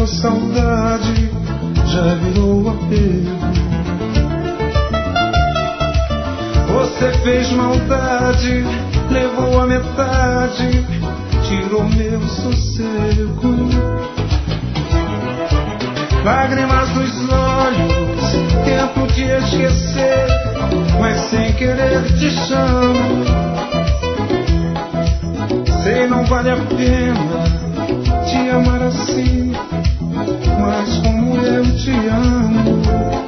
virou saudade, já virou apego. Você fez maldade, levou a metade, tirou meu sossego. Lágrimas nos olhos, tento te esquecer, mas sem querer te chamo. Sei não vale a pena te amar assim, mas como eu te amo.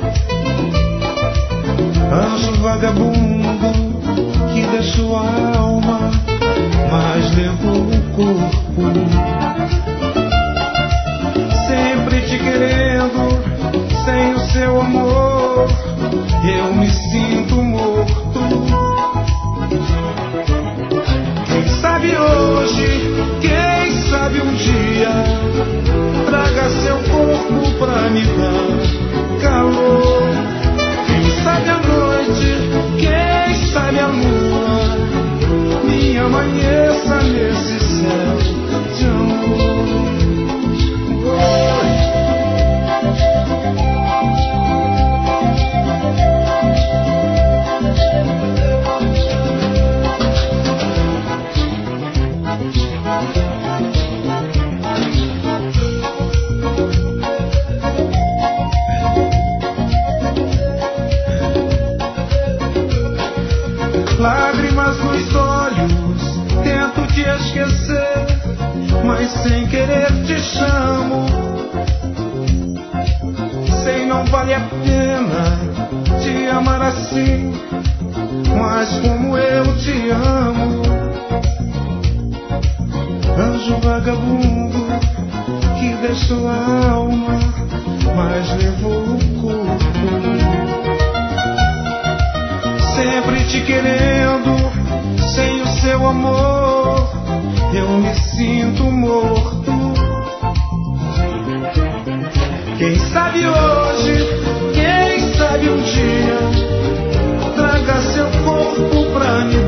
Anjo vagabundo que deixou a alma, mas levou o corpo. Sempre te querendo, sem o seu amor, eu me sinto morto. Quem sabe hoje, quem sabe um dia, traga seu corpo pra me dar calor. Quem sabe a noite, quem sabe a lua, me amanheça nesse céu de amor. Lágrimas nos olhos, tento te esquecer, mas sem querer te chamo. Sei não vale a pena te amar assim, mas como eu te amo. Anjo vagabundo que deixou a alma, mas levou o corpo. Sempre te querendo, sem o seu amor, eu me sinto morto. Quem sabe hoje, quem sabe um dia, traga seu corpo pra me